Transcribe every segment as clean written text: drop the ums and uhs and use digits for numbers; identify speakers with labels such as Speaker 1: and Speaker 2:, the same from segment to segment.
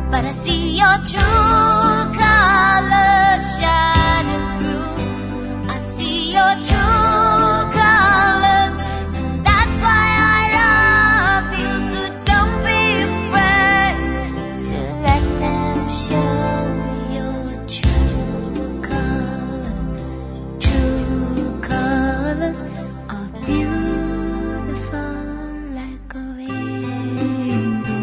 Speaker 1: but I see your true colors shining through. I see your true colors, and that's why I love you. So don't be afraid to let them show your true colors. True colors are beautiful like a rainbow.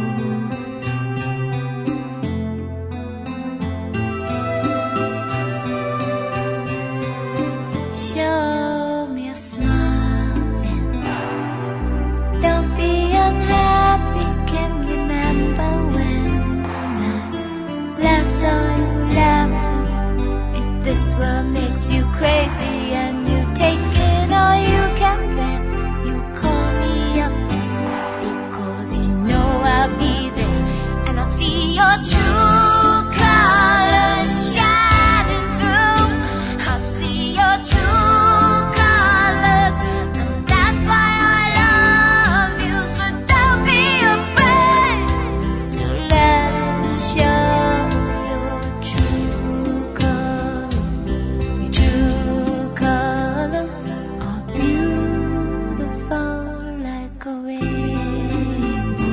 Speaker 1: Show me a smile then. Don't be unhappy. Can you remember when I last saw you laughing? If this world makes you crazy and you take it all you can bear, you call me up because you know I'll be there, and I'll see your true colors shining through. I'll see your true colors, and that's why I love you. So don't be afraid to let it show your true colors. Your true colors are beautiful like a rainbow.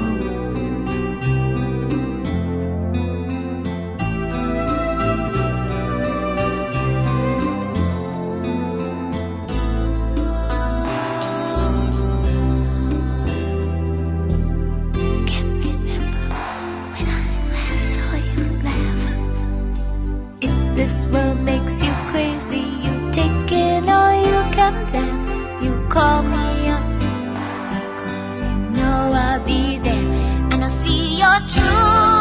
Speaker 1: Can remember when I last saw you laugh? If this world makes you crazy, you take it all you can bear. You call me up because you know I'll be there, and I'll see your true